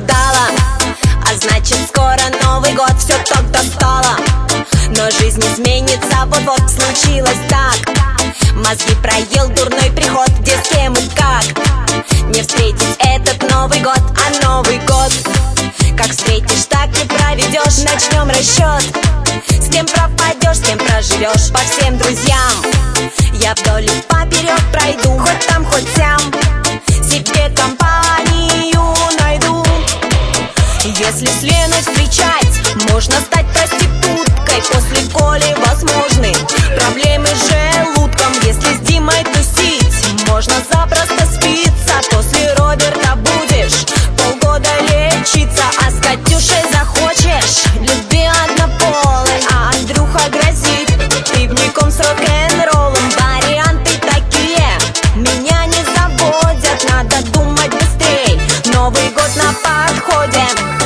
ожидала, а значит скоро Новый год, все так достало. Но жизнь изменится, вот-вот случилось так. Мозги проел дурной приход, где, с кем и как. Не встретить этот Новый год, а Новый год как встретишь, так и проведешь. Начнем расчет, с кем пропадешь, с кем проживешь. По всем друзьям я вдоль и поперек пройду, хоть там, хоть сям, себе компанию найду. Если с Леной встречать, можно стать проституткой. После Коли возможны проблемы с желудком. Если с Димой тусить, можно запросто спиться. После Роберта будешь полгода лечиться. А с Катюшей захочешь, люби однополой. А Андрюха грозит пивником с рок-н-роллом. Варианты такие меня не заводят, надо думать быстрей, Новый год на подходе.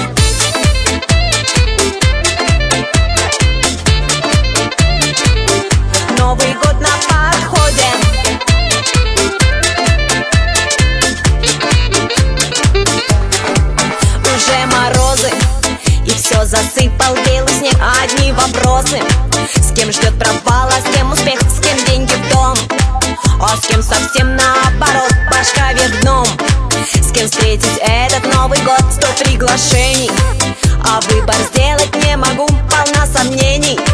Новый год на подходе. Уже морозы, и все засыпал белый снег. Одни вопросы: с кем ждет провала, с кем успех, с кем деньги в дом, а с кем совсем наоборот, башка вверх дном. С кем встретить этот Новый год, 100 приглашений, а выбор сделать не могу, полна сомнений.